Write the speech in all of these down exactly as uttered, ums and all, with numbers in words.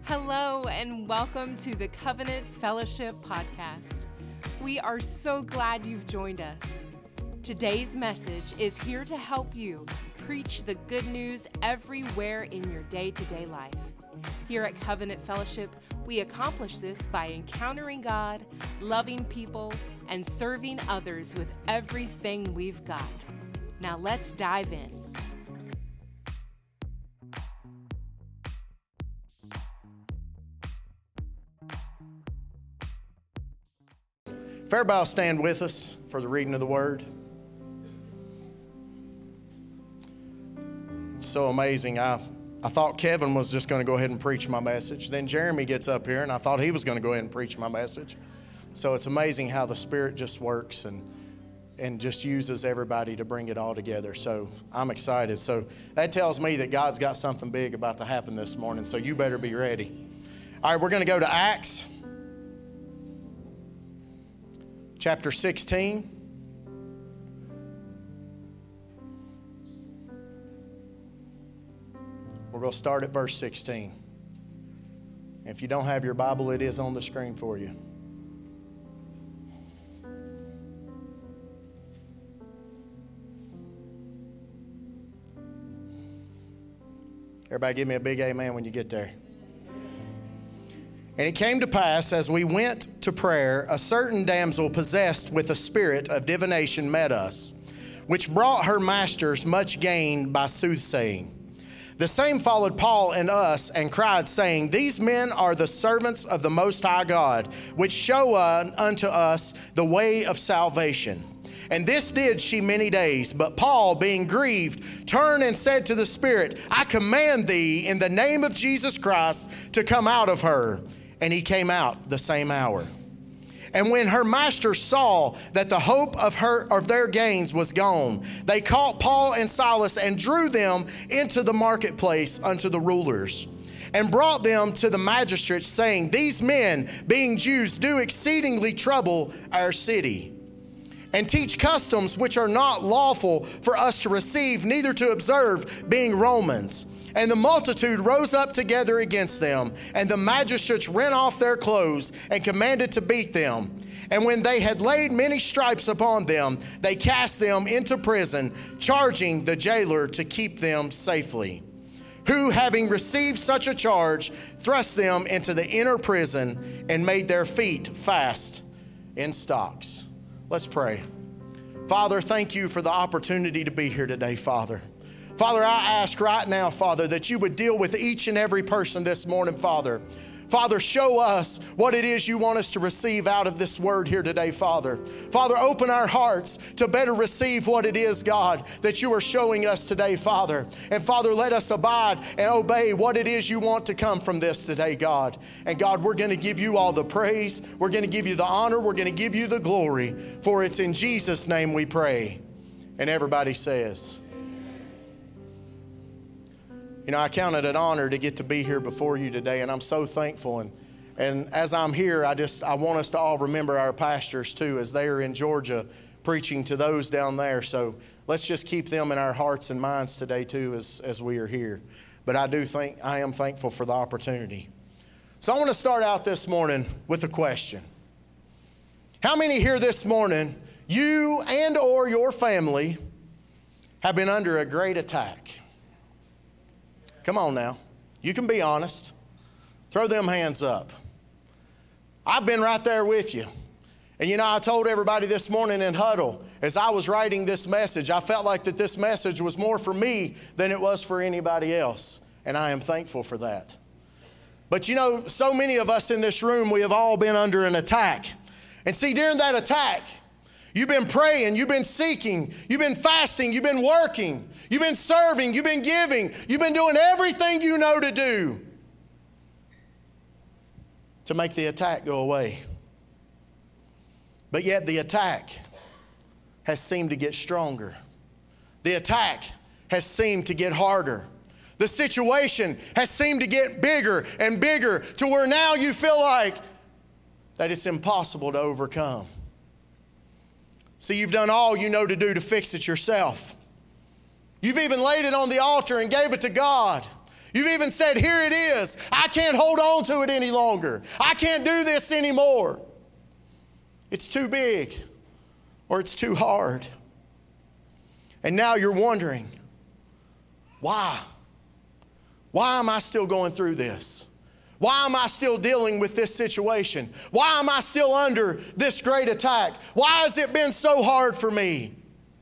Hello and welcome to the Covenant Fellowship Podcast. We are so glad you've joined us. Today's message is here to help you preach the good news everywhere in your day-to-day life. Here at Covenant Fellowship, we accomplish this by encountering God, loving people, and serving others with everything we've got. Now let's dive in. If everybody will stand with us for the reading of the Word. It's so amazing. I I thought Kevin was just going to go ahead and preach my message. Then Jeremy gets up here, and I thought he was going to go ahead and preach my message. So it's amazing how the Spirit just works and and just uses everybody to bring it all together. So I'm excited. So that tells me that God's got something big about to happen this morning, so you better be ready. All right, we're going to go to Acts chapter sixteen. We're going to start at verse sixteen. If you don't have your Bible, it is on the screen for you. Everybody give me a big amen when you get there. And it came to pass, as we went to prayer, a certain damsel possessed with a spirit of divination met us, which brought her masters much gain by soothsaying. The same followed Paul and us, and cried, saying, These men are the servants of the Most High God, which show unto us the way of salvation. And this did she many days. But Paul, being grieved, turned and said to the Spirit, I command thee in the name of Jesus Christ to come out of her. And he came out the same hour. And when her masters saw that the hope of her of their gains was gone, they caught Paul and Silas and drew them into the marketplace unto the rulers, and brought them to the magistrates, saying, These men, being Jews, do exceedingly trouble our city, and teach customs which are not lawful for us to receive, neither to observe, being Romans. And the multitude rose up together against them, and the magistrates rent off their clothes and commanded to beat them. And when they had laid many stripes upon them, they cast them into prison, charging the jailer to keep them safely. Who, having received such a charge, thrust them into the inner prison and made their feet fast in stocks. Let's pray. Father, thank you for the opportunity to be here today, Father. Father, I ask right now, Father, that you would deal with each and every person this morning, Father. Father, show us what it is you want us to receive out of this word here today, Father. Father, open our hearts to better receive what it is, God, that you are showing us today, Father. And Father, let us abide and obey what it is you want to come from this today, God. And God, we're going to give you all the praise. We're going to give you the honor. We're going to give you the glory. For it's in Jesus' name we pray. And everybody says... You know, I count it an honor to get to be here before you today, and I'm so thankful. And, and as I'm here, I just I want us to all remember our pastors too, as they are in Georgia preaching to those down there. So let's just keep them in our hearts and minds today too, as, as we are here. But I do think I am thankful for the opportunity. So I want to start out this morning with a question. How many here this morning, you and or your family have been under a great attack? Come on now. You can be honest. Throw them hands up. I've been right there with you. And you know, I told everybody this morning in huddle, as I was writing this message, I felt like that this message was more for me than it was for anybody else. And I am thankful for that. But you know, so many of us in this room, we have all been under an attack. And see, during that attack, you've been praying, you've been seeking, you've been fasting, you've been working, you've been serving, you've been giving, you've been doing everything you know to do to make the attack go away. But yet the attack has seemed to get stronger. The attack has seemed to get harder. The situation has seemed to get bigger and bigger to where now you feel like that it's impossible to overcome. See, you've done all you know to do to fix it yourself. You've even laid it on the altar and gave it to God. You've even said, here it is. I can't hold on to it any longer. I can't do this anymore. It's too big or it's too hard. And now you're wondering, why? Why am I still going through this? Why am I still dealing with this situation? Why am I still under this great attack? Why has it been so hard for me?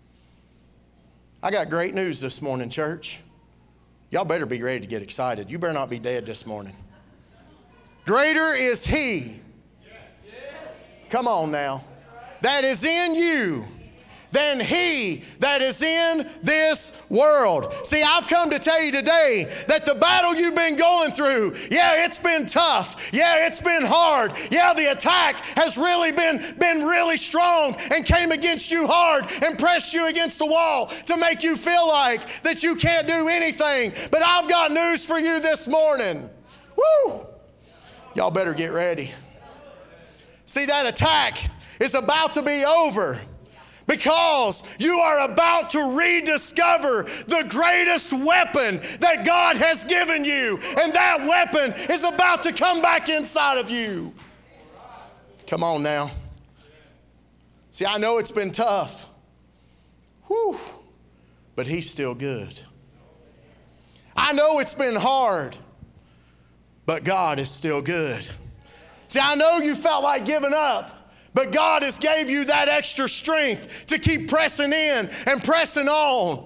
I got great news this morning, church. Y'all better be ready to get excited. You better not be dead this morning. Greater is He. Come on now. That is in you than he that is in this world. See, I've come to tell you today that the battle you've been going through, yeah, it's been tough. Yeah, it's been hard. Yeah, the attack has really been, been really strong and came against you hard and pressed you against the wall to make you feel like that you can't do anything. But I've got news for you this morning. Woo! Y'all better get ready. See, that attack is about to be over, because you are about to rediscover the greatest weapon that God has given you. And that weapon is about to come back inside of you. Come on now. See, I know it's been tough. Whew. But He's still good. I know it's been hard, but God is still good. See, I know you felt like giving up, but God has gave you that extra strength to keep pressing in and pressing on.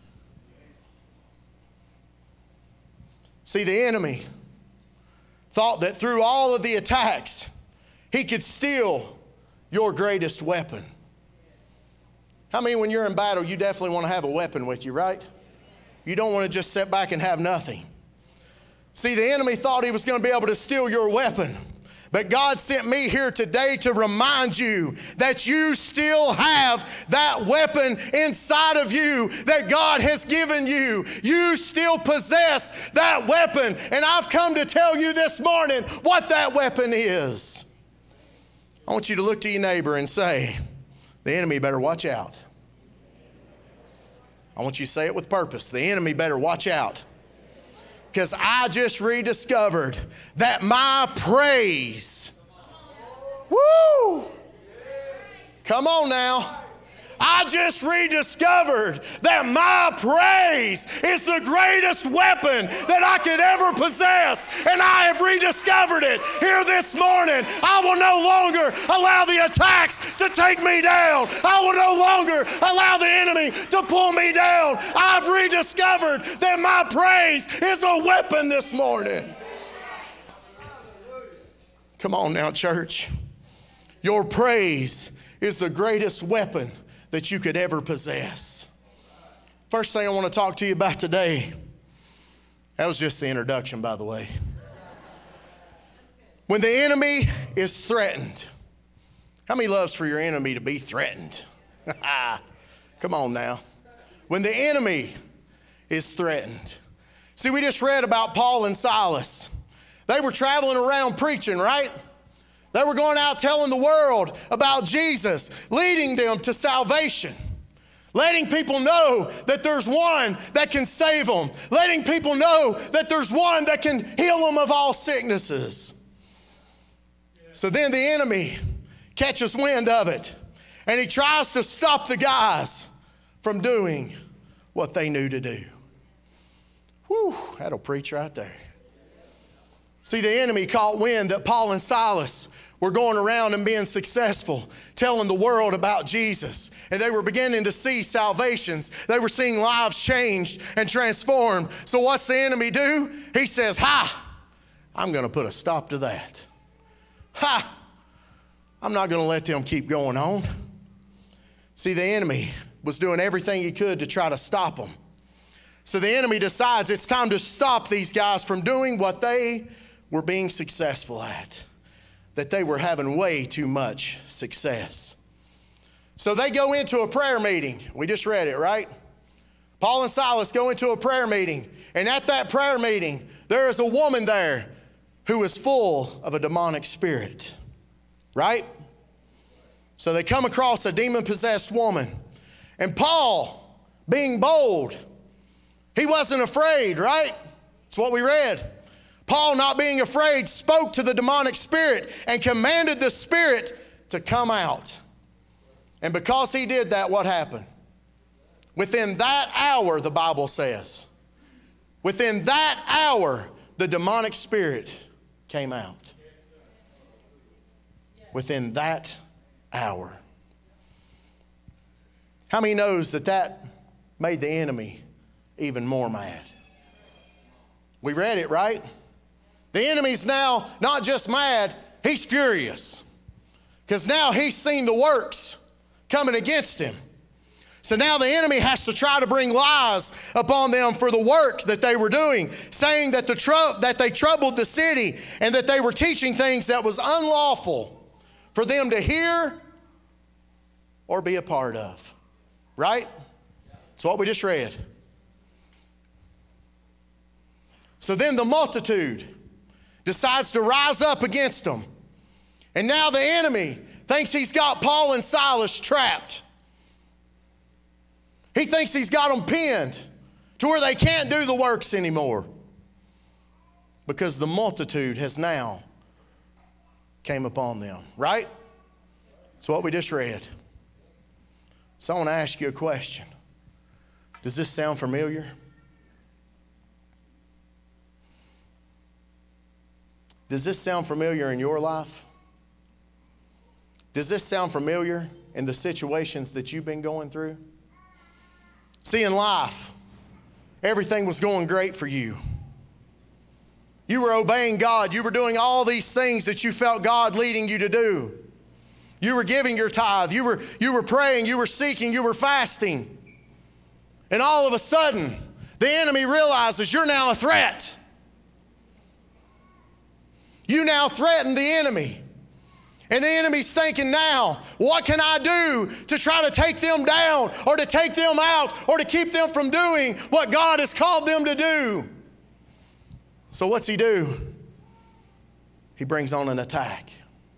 See, the enemy thought that through all of the attacks, he could steal your greatest weapon. How many, when you're in battle, you definitely want to have a weapon with you, right? You don't want to just sit back and have nothing. See, the enemy thought he was going to be able to steal your weapon. But God sent me here today to remind you that you still have that weapon inside of you that God has given you. You still possess that weapon. And I've come to tell you this morning what that weapon is. I want you to look to your neighbor and say, the enemy better watch out. I want you to say it with purpose. The enemy better watch out. Because I just rediscovered that my praise, woo, come on now. I just rediscovered that my praise is the greatest weapon that I could ever possess. And I have rediscovered it here this morning. I will no longer allow the attacks to take me down. I will no longer allow the enemy to pull me down. I've rediscovered that my praise is a weapon this morning. Come on now, church. Your praise is the greatest weapon that you could ever possess. First thing I want to talk to you about today, that was just the introduction, by the way. When the enemy is threatened, how many loves for your enemy to be threatened? Come on now. When the enemy is threatened. See, we just read about Paul and Silas. They were traveling around preaching, right? They were going out telling the world about Jesus, leading them to salvation, letting people know that there's one that can save them, letting people know that there's one that can heal them of all sicknesses. So then the enemy catches wind of it, and he tries to stop the guys from doing what they knew to do. Whew, that'll preach right there. See, the enemy caught wind that Paul and Silas were going around and being successful, telling the world about Jesus. And they were beginning to see salvations. They were seeing lives changed and transformed. So what's the enemy do? He says, ha, I'm going to put a stop to that. Ha, I'm not going to let them keep going on. See, the enemy was doing everything he could to try to stop them. So the enemy decides it's time to stop these guys from doing what they were being successful at, that they were having way too much success. So they go into a prayer meeting. We just read it, right? Paul and Silas go into a prayer meeting, and at that prayer meeting, there is a woman there who is full of a demonic spirit, right? So they come across a demon-possessed woman, and Paul, being bold, he wasn't afraid, right? It's what we read. Paul, not being afraid, spoke to the demonic spirit and commanded the spirit to come out. And because he did that, what happened? Within that hour, the Bible says, within that hour, the demonic spirit came out. Within that hour. How many knows that that made the enemy even more mad? We read it, right? The enemy's now not just mad, he's furious. Because now he's seen the works coming against him. So now the enemy has to try to bring lies upon them for the work that they were doing, saying that, the tr- that they troubled the city and that they were teaching things that was unlawful for them to hear or be a part of. Right? That's what we just read. So then the multitude decides to rise up against them. And now the enemy thinks he's got Paul and Silas trapped. He thinks he's got them pinned to where they can't do the works anymore. Because the multitude has now came upon them. Right? That's what we just read. So I want to ask you a question. Does this sound familiar? Does this sound familiar in your life? Does this sound familiar in the situations that you've been going through? See, in life, everything was going great for you. You were obeying God. You were doing all these things that you felt God leading you to do. You were giving your tithe. You were, you were praying. You were seeking. You were fasting. And all of a sudden, the enemy realizes you're now a threat. You now threaten the enemy. And the enemy's thinking now, what can I do to try to take them down or to take them out or to keep them from doing what God has called them to do? So what's he do? He brings on an attack.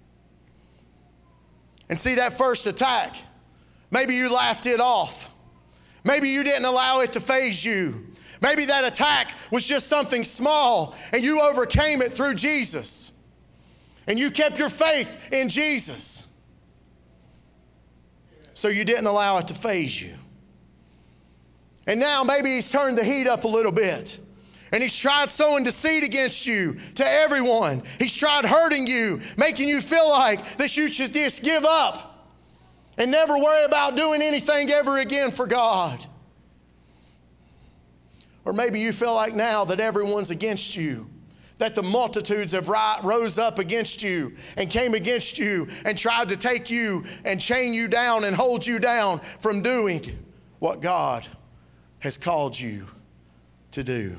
And see, that first attack, maybe you laughed it off. Maybe you didn't allow it to faze you. Maybe that attack was just something small and you overcame it through Jesus. And you kept your faith in Jesus. So you didn't allow it to faze you. And now maybe he's turned the heat up a little bit. And he's tried sowing deceit against you to everyone. He's tried hurting you, making you feel like that you should just give up and never worry about doing anything ever again for God. Or maybe you feel like now that everyone's against you, that the multitudes have rose up against you and came against you and tried to take you and chain you down and hold you down from doing what God has called you to do.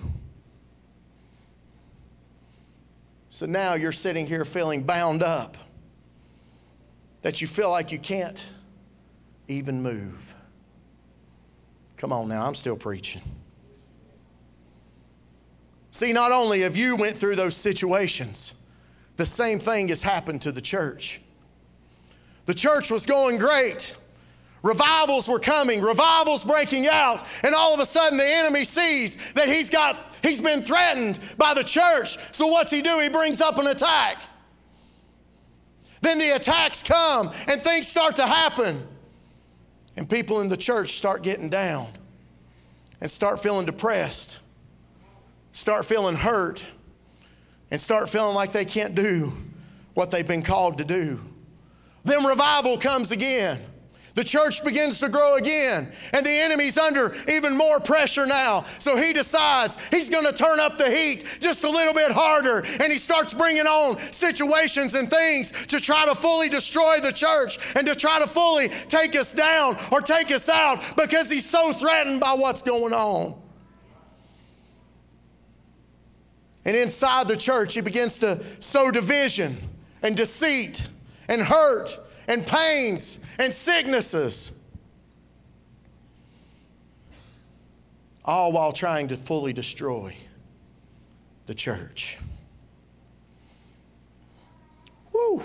So now you're sitting here feeling bound up, that you feel like you can't even move. Come on now, I'm still preaching. See, not only have you went through those situations, the same thing has happened to the church. The church was going great. Revivals were coming, revivals breaking out, and all of a sudden the enemy sees that he's got he's been threatened by the church. So what's he do? He brings up an attack. Then the attacks come and things start to happen. And people in the church start getting down and start feeling depressed. Start feeling hurt and start feeling like they can't do what they've been called to do. Then revival comes again. The church begins to grow again, and the enemy's under even more pressure now. So he decides he's going to turn up the heat just a little bit harder, and he starts bringing on situations and things to try to fully destroy the church and to try to fully take us down or take us out because he's so threatened by what's going on. And inside the church, he begins to sow division and deceit and hurt and pains and sicknesses, all while trying to fully destroy the church. Woo!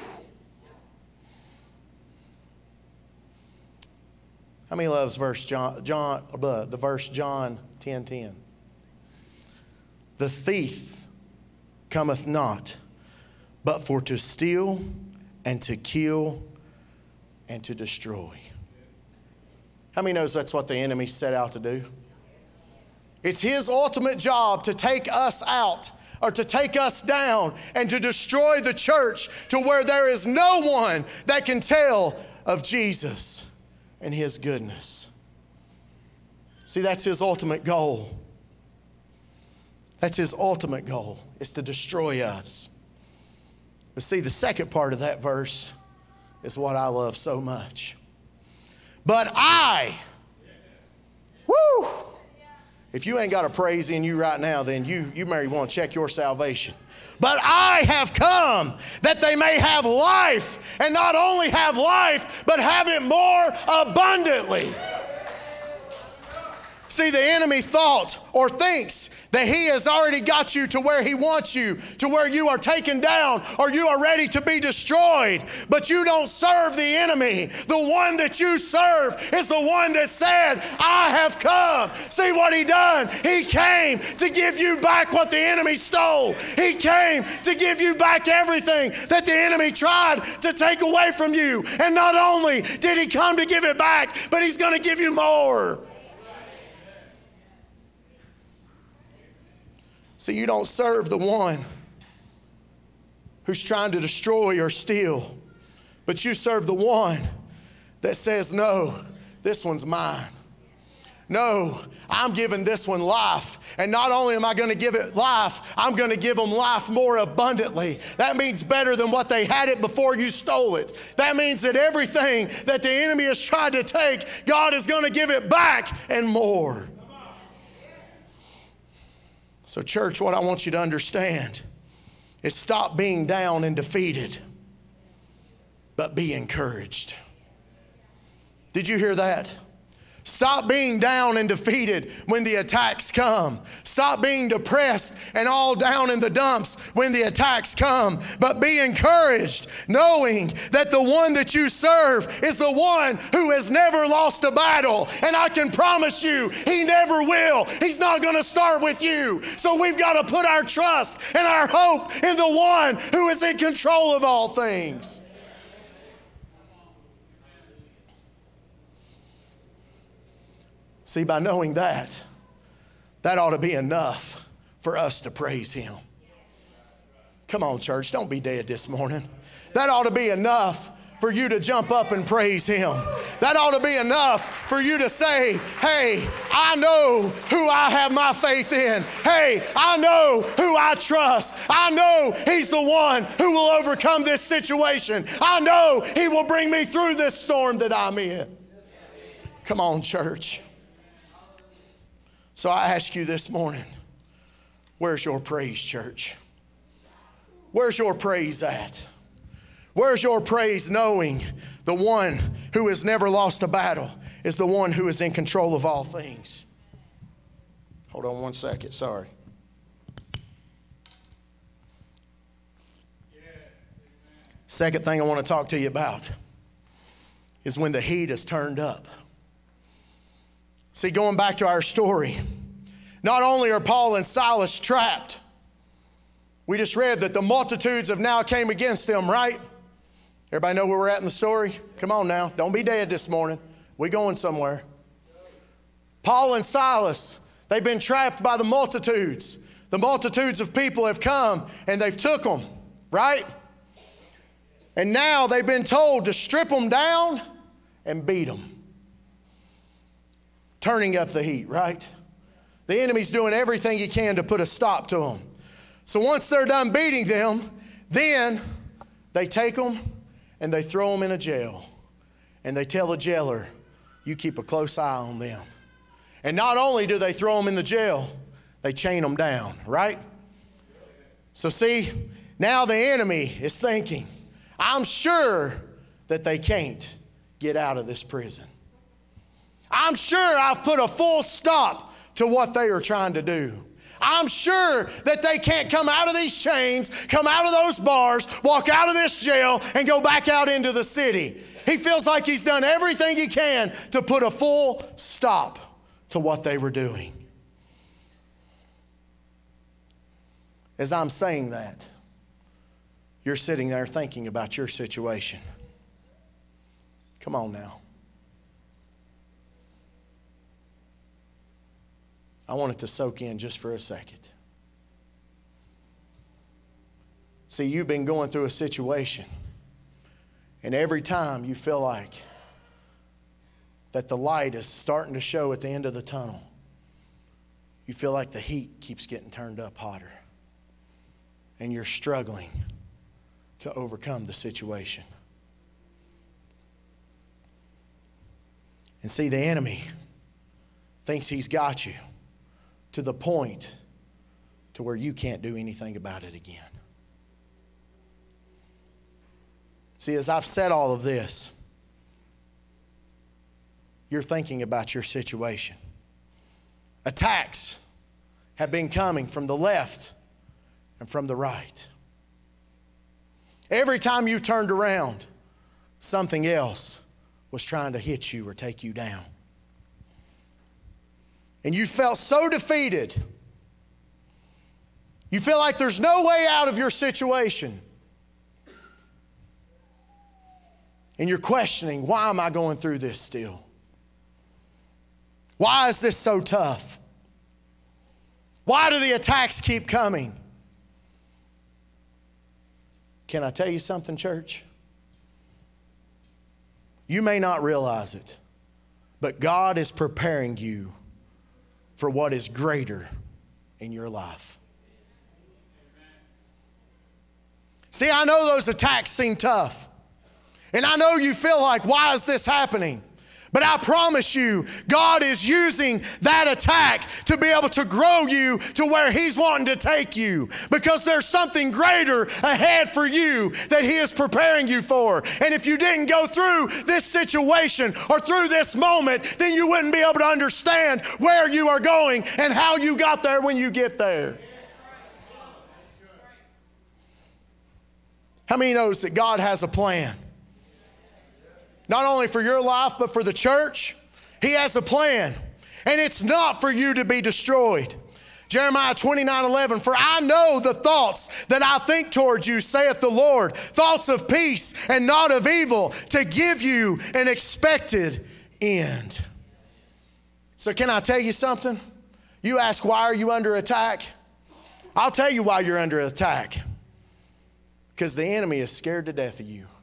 How many loves verse John, John, the verse John ten ten? the thief cometh not, but for to steal and to kill and to destroy. How many knows that's what the enemy set out to do? It's his ultimate job to take us out or to take us down and to destroy the church to where there is no one that can tell of Jesus and his goodness. See, that's his ultimate goal. That's his ultimate goal, is to destroy us. But see, the second part of that verse is what I love so much. But I, woo! If you ain't got a praise in you right now, then you, you may want to check your salvation. But I have come that they may have life, and not only have life, but have it more abundantly. See, the enemy thought or thinks that he has already got you to where he wants you, to where you are taken down or you are ready to be destroyed. But you don't serve the enemy. The one that you serve is the one that said, I have come. See what he done? He came to give you back what the enemy stole. He came to give you back everything that the enemy tried to take away from you. And not only did he come to give it back, but he's going to give you more. See, you don't serve the one who's trying to destroy or steal, but you serve the one that says, no, this one's mine. No, I'm giving this one life. And not only am I going to give it life, I'm going to give them life more abundantly. That means better than what they had it before you stole it. That means that everything that the enemy has tried to take, God is going to give it back and more. So church, what I want you to understand is stop being down and defeated, but be encouraged. Did you hear that? Stop being down and defeated when the attacks come. Stop being depressed and all down in the dumps when the attacks come. But be encouraged, knowing that the one that you serve is the one who has never lost a battle. And I can promise you, he never will. He's not going to start with you. So we've got to put our trust and our hope in the one who is in control of all things. See, by knowing that, that ought to be enough for us to praise him. Come on, church, don't be dead this morning. That ought to be enough for you to jump up and praise him. That ought to be enough for you to say, hey, I know who I have my faith in. Hey, I know who I trust. I know he's the one who will overcome this situation. I know he will bring me through this storm that I'm in. Come on, church. So I ask you this morning, where's your praise, church? Where's your praise at? Where's your praise knowing the one who has never lost a battle is the one who is in control of all things? Hold on one second, sorry. Second thing I want to talk to you about is when the heat is turned up. See, going back to our story, not only are Paul and Silas trapped, we just read that the multitudes have now came against them, right? Everybody know where we're at in the story? Come on now, don't be dead this morning. We're going somewhere. Paul and Silas, they've been trapped by the multitudes. The multitudes of people have come and they've took them, right? And now they've been told to strip them down and beat them. Turning up the heat, right? The enemy's doing everything he can to put a stop to them. So once they're done beating them, then they take them and they throw them in a jail. And they tell the jailer, you keep a close eye on them. And not only do they throw them in the jail, they chain them down, right? So see, now the enemy is thinking, I'm sure that they can't get out of this prison. I'm sure I've put a full stop to what they are trying to do. I'm sure that they can't come out of these chains, come out of those bars, walk out of this jail, and go back out into the city. He feels like he's done everything he can to put a full stop to what they were doing. As I'm saying that, you're sitting there thinking about your situation. Come on now. I want it to soak in just for a second. See, you've been going through a situation, and every time you feel like that the light is starting to show at the end of the tunnel, you feel like the heat keeps getting turned up hotter, and you're struggling to overcome the situation. And see, the enemy thinks he's got you to the point to where you can't do anything about it again. See, as I've said all of this, you're thinking about your situation. Attacks have been coming from the left and from the right. Every time you turned around, something else was trying to hit you or take you down. And you felt so defeated. You feel like there's no way out of your situation. And you're questioning, why am I going through this still? Why is this so tough? Why do the attacks keep coming? Can I tell you something, church? You may not realize it, but God is preparing you for what is greater in your life. See, I know those attacks seem tough. And I know you feel like, why is this happening? But I promise you, God is using that attack to be able to grow you to where He's wanting to take you. Because there's something greater ahead for you that He is preparing you for. And if you didn't go through this situation or through this moment, then you wouldn't be able to understand where you are going and how you got there when you get there. How many knows that God has a plan? Not only for your life, but for the church. He has a plan. And it's not for you to be destroyed. Jeremiah twenty-nine eleven, for I know the thoughts that I think towards you, saith the Lord, thoughts of peace and not of evil, to give you an expected end. So can I tell you something? You ask, why are you under attack? I'll tell you why you're under attack. Because the enemy is scared to death of you.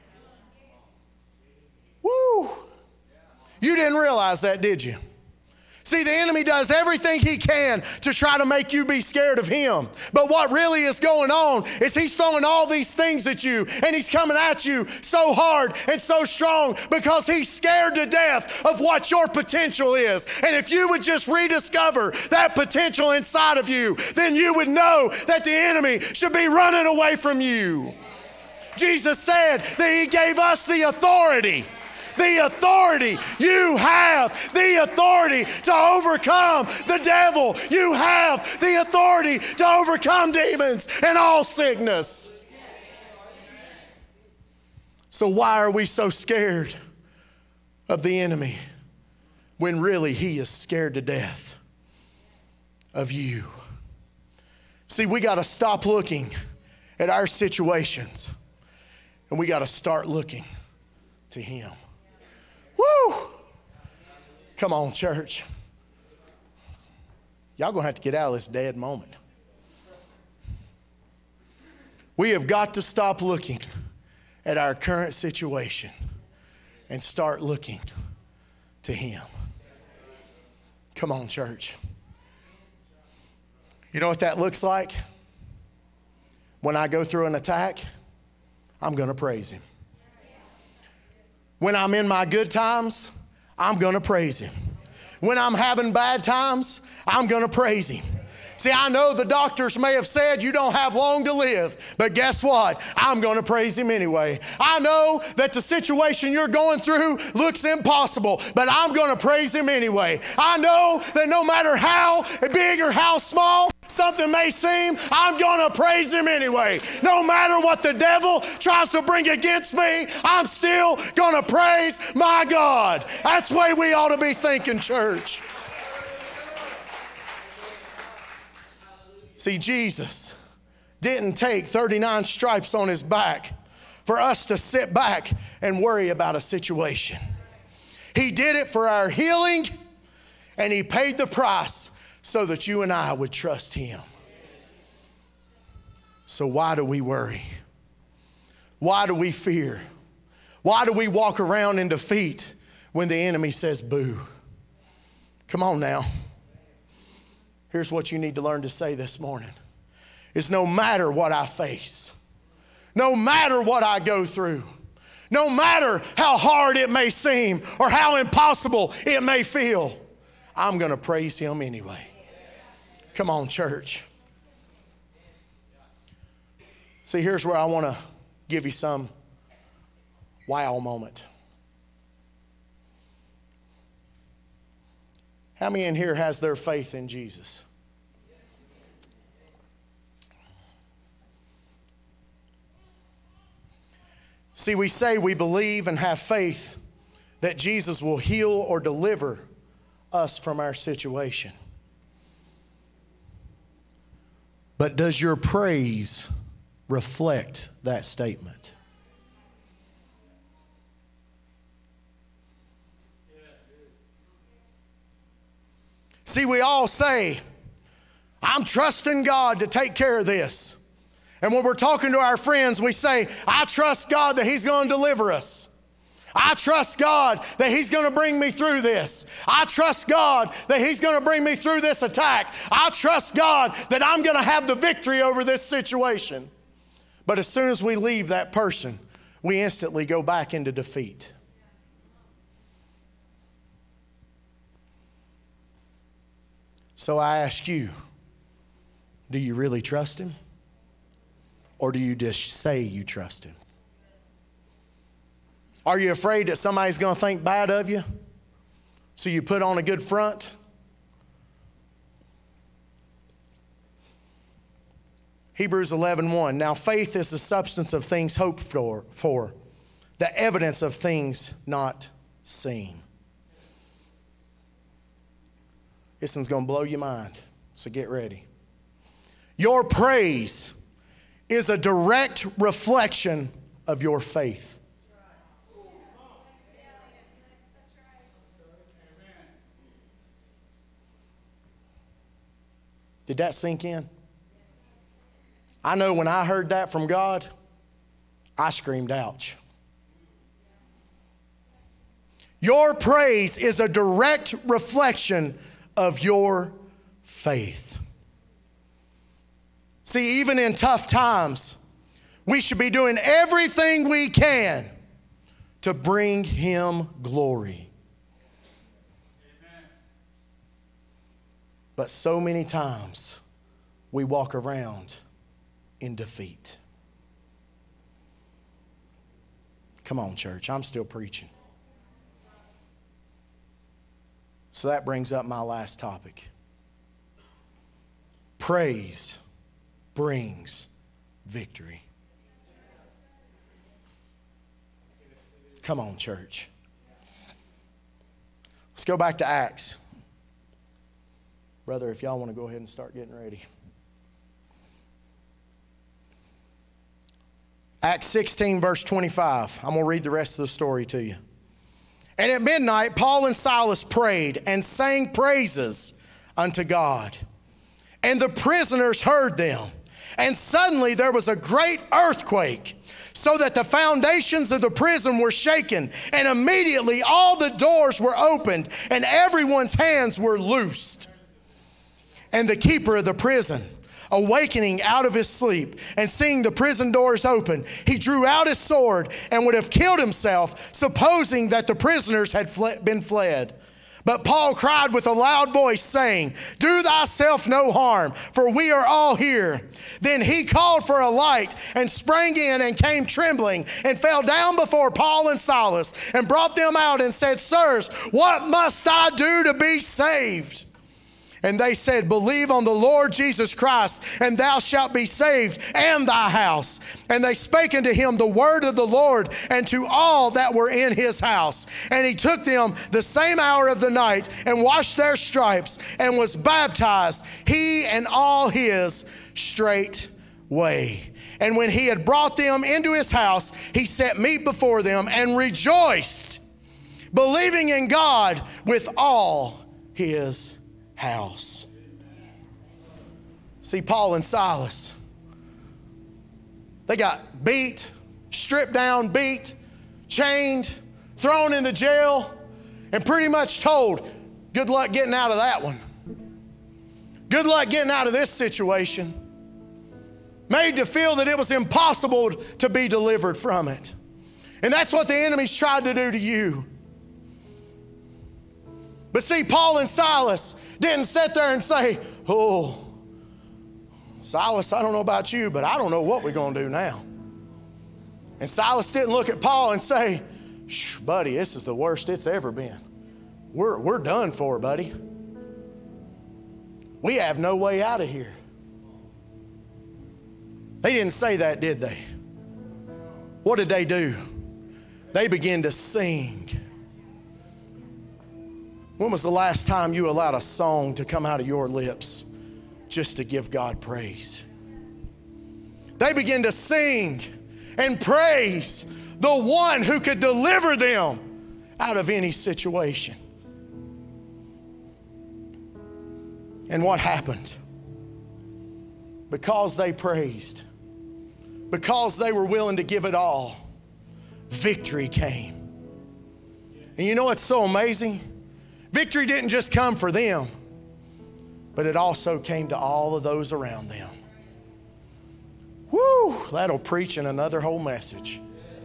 Woo! You didn't realize that, did you? See, the enemy does everything he can to try to make you be scared of him. But what really is going on is he's throwing all these things at you, and he's coming at you so hard and so strong because he's scared to death of what your potential is. And if you would just rediscover that potential inside of you, then you would know that the enemy should be running away from you. Jesus said that He gave us the authority. The authority. You have the authority to overcome the devil. You have the authority to overcome demons and all sickness. So why are we so scared of the enemy when really he is scared to death of you? See, we got to stop looking at our situations and we got to start looking to Him. Woo! Come on, church. Y'all gonna have to get out of this dead moment. We have got to stop looking at our current situation and start looking to Him. Come on, church. You know what that looks like? When I go through an attack, I'm gonna praise Him. When I'm in my good times, I'm going to praise Him. When I'm having bad times, I'm going to praise Him. See, I know the doctors may have said you don't have long to live, but guess what? I'm going to praise Him anyway. I know that the situation you're going through looks impossible, but I'm going to praise Him anyway. I know that no matter how big or how small something may seem, I'm going to praise Him anyway. No matter what the devil tries to bring against me, I'm still going to praise my God. That's the way we ought to be thinking, church. See, Jesus didn't take thirty-nine stripes on his back for us to sit back and worry about a situation. He did it for our healing, and he paid the price so that you and I would trust him. So why do we worry? Why do we fear? Why do we walk around in defeat when the enemy says boo? Come on now. Here's what you need to learn to say this morning. It's no matter what I face, no matter what I go through, no matter how hard it may seem or how impossible it may feel, I'm going to praise him anyway. Come on, church. See, here's where I want to give you some wow moment. How many in here has their faith in Jesus? See, we say we believe and have faith that Jesus will heal or deliver us from our situation. But does your praise reflect that statement? See, we all say, I'm trusting God to take care of this. And when we're talking to our friends, we say, I trust God that he's going to deliver us. I trust God that he's going to bring me through this. I trust God that he's going to bring me through this attack. I trust God that I'm going to have the victory over this situation. But as soon as we leave that person, we instantly go back into defeat. So I ask you, do you really trust him? Or do you just say you trust him? Are you afraid that somebody's going to think bad of you? So you put on a good front? Hebrews eleven one. Now faith is the substance of things hoped for, for the evidence of things not seen. This one's going to blow your mind, so get ready. Your praise is a direct reflection of your faith. Did that sink in? I know when I heard that from God, I screamed, ouch. Your praise is a direct reflection of your faith. See, even in tough times, we should be doing everything we can to bring him glory. Amen. But so many times, we walk around in defeat. Come on, church, I'm still preaching. So that brings up my last topic. Praise brings victory. Come on, church. Let's go back to Acts. Brother, if y'all want to go ahead and start getting ready. Acts sixteen, verse twenty-five. I'm going to read the rest of the story to you. And at midnight, Paul and Silas prayed and sang praises unto God. And the prisoners heard them. And suddenly there was a great earthquake, so that the foundations of the prison were shaken. And immediately all the doors were opened, and everyone's hands were loosed. And the keeper of the prison, awakening out of his sleep and seeing the prison doors open, he drew out his sword and would have killed himself, supposing that the prisoners had fle- been fled. But Paul cried with a loud voice, saying, Do thyself no harm, for we are all here. Then he called for a light and sprang in and came trembling and fell down before Paul and Silas and brought them out and said, Sirs, what must I do to be saved? And they said, believe on the Lord Jesus Christ, and thou shalt be saved, and thy house. And they spake unto him the word of the Lord, and to all that were in his house. And he took them the same hour of the night, and washed their stripes, and was baptized, he and all his straightway. And when he had brought them into his house, he set meat before them, and rejoiced, believing in God with all his house. See, Paul and Silas, they got beat, stripped down, beat, chained, thrown in the jail, and pretty much told, good luck getting out of that one. Good luck getting out of this situation. Made to feel that it was impossible to be delivered from it. And that's what the enemy's tried to do to you. But see, Paul and Silas didn't sit there and say, oh, Silas, I don't know about you, but I don't know what we're going to do now. And Silas didn't look at Paul and say, shh, buddy, this is the worst it's ever been. We're, we're done for, buddy. We have no way out of here. They didn't say that, did they? What did they do? They began to sing. When was the last time you allowed a song to come out of your lips just to give God praise? They began to sing and praise the one who could deliver them out of any situation. And what happened? Because they praised, because they were willing to give it all, victory came. And you know what's so amazing? Victory didn't just come for them, but it also came to all of those around them. Woo! That'll preach in another whole message.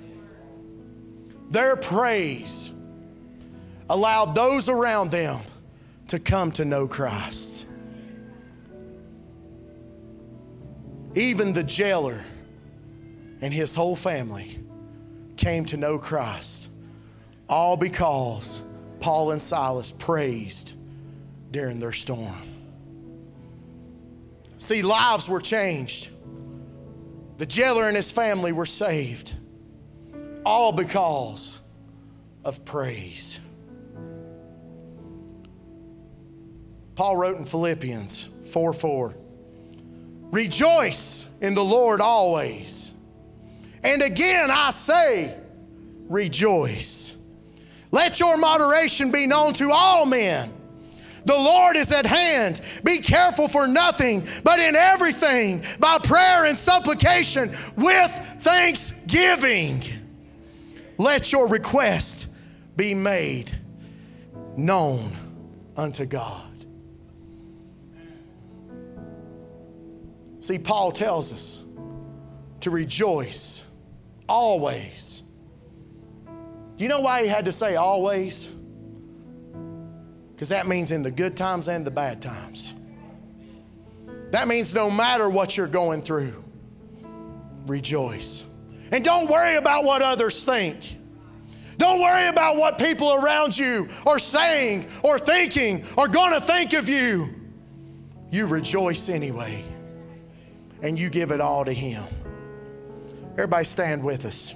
Their praise allowed those around them to come to know Christ. Even the jailer and his whole family came to know Christ, all because Paul and Silas praised during their storm. See, lives were changed. The jailer and his family were saved, all because of praise. Paul wrote in Philippians four four, rejoice in the Lord always. And again I say, rejoice. Let your moderation be known to all men. The Lord is at hand. Be careful for nothing, but in everything, by prayer and supplication, with thanksgiving, let your request be made known unto God. See, Paul tells us to rejoice always. Do you know why he had to say always? Because that means in the good times and the bad times. That means no matter what you're going through, rejoice. And don't worry about what others think. Don't worry about what people around you are saying or thinking or going to think of you. You rejoice anyway. And you give it all to Him. Everybody stand with us.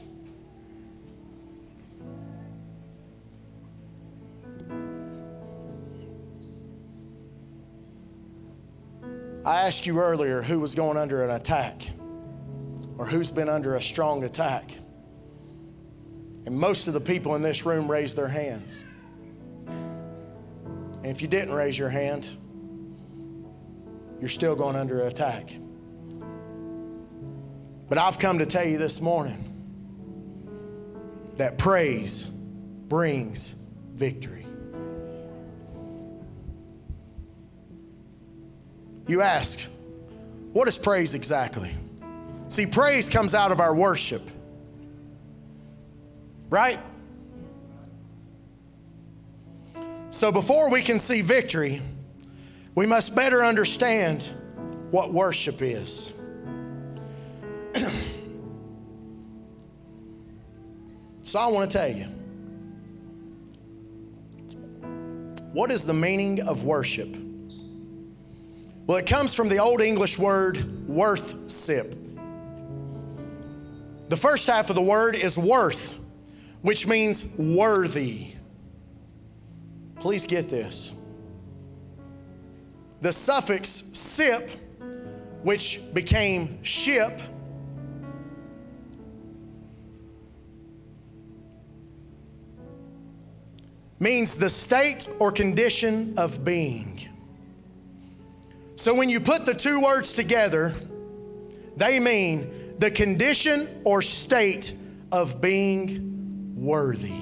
I asked you earlier who was going under an attack or who's been under a strong attack. And most of the people in this room raised their hands. And if you didn't raise your hand, you're still going under attack. But I've come to tell you this morning that praise brings victory. You ask, what is praise exactly? See, praise comes out of our worship, right? So before we can see victory, we must better understand what worship is. So I want to tell you, what is the meaning of worship? Well, it comes from the Old English word worth-sip. The first half of the word is worth, which means worthy. Please get this. The suffix sip, which became ship, means the state or condition of being. So when you put the two words together, they mean the condition or state of being worthy.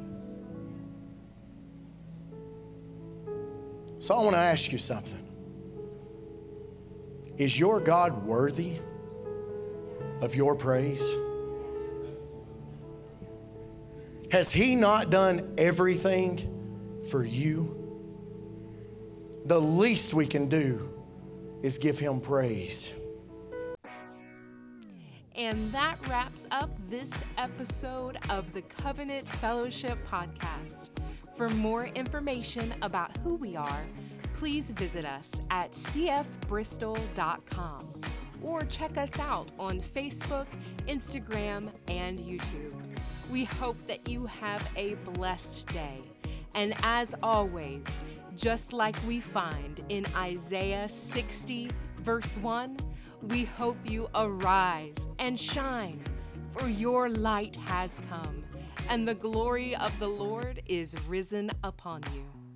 So I want to ask you something. Is your God worthy of your praise? Has He not done everything for you? The least we can do is give Him praise. And that wraps up this episode of the Covenant Fellowship Podcast. For more information about who we are, please visit us at c f bristol dot com or check us out on Facebook, Instagram, and YouTube. We hope that you have a blessed day. And as always, just like we find in Isaiah sixty, verse one, we hope you arise and shine, for your light has come, and the glory of the Lord is risen upon you.